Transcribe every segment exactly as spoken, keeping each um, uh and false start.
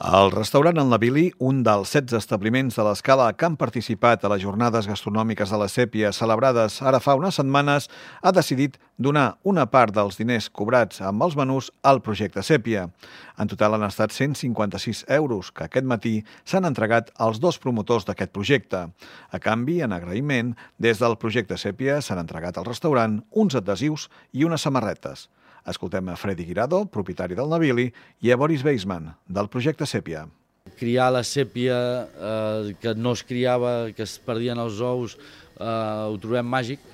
El restaurant El Navili, un dels setze establiments de l'escala que han participat a les jornades gastronòmiques de la Sèpia celebrades ara fa unes setmanes, ha decidit donar una part dels diners cobrats amb els menús al projecte Sèpia. En total han estat cent cinquanta-sis euros que aquest matí s'han entregat als dos promotors d'aquest projecte. A canvi, en agraïment, des del projecte Sèpia s'han entregat al restaurant uns adhesius i unes samarretes. Escoltem a Freddy Guirado, propietari del Navili, i a Boris Weisman, del projecte Sèpia. Criar la sèpia, eh, que no es criava, que es perdien els ous, eh, ho trobem màgic,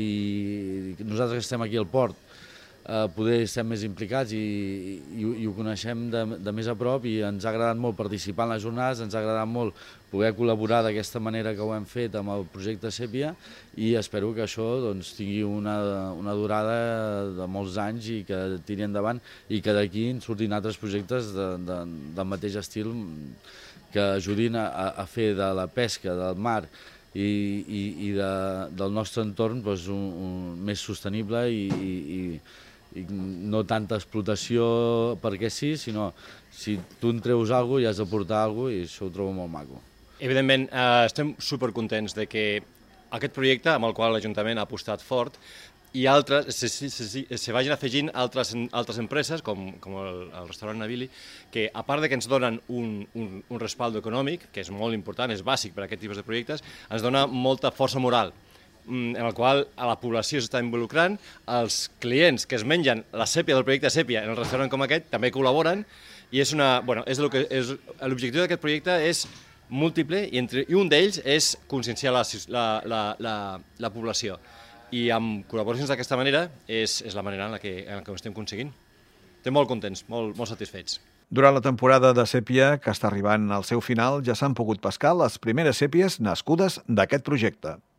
i nosaltres que estem aquí al port eh, poder estem més implicats i, i, i ho coneixem de, de més a prop, i ens ha agradat molt participar en les jornades, ens ha agradat molt poder col·laborar d'aquesta manera que ho hem fet amb el projecte Sèpia, i espero que això doncs, tingui una, una durada de molts anys i que tiri endavant, i que d'aquí en surtin altres projectes de, de, del mateix estil que ajudin a, a fer de la pesca, del mar i, i, i de, del nostre entorn doncs, un, un, més sostenible i, i, i no tanta explotació perquè sí, sinó si tu en treus alguna cosa i has de portar alguna cosa, i això ho trobo molt maco. Evidentment, eh, estem supercontents de que aquest projecte, amb el qual l'Ajuntament ha apostat fort, i altres, se, se, se, se vagin afegint altres, altres empreses, com, com el, el restaurant Navili, que a part de que ens donen un, un, un respaldo econòmic, que és molt important, és bàsic per a aquest tipus de projectes, ens dona molta força moral, en el qual a la població s'està involucrant, els clients que es mengen la sèpia del projecte Sèpia en el restaurant com aquest també col·laboren, i és una, bueno, és el que és l'objectiu d'aquest projecte és múltiple, i, entre, i un d'ells és conscienciar la, la, la, la, la població. I amb col·laboracions d'aquesta manera és, és la manera en la, que, en la que ho estem aconseguint. Estem molt contents, molt, molt satisfets. Durant la temporada de sèpia, que està arribant al seu final, ja s'han pogut pescar les primeres sèpies nascudes d'aquest projecte.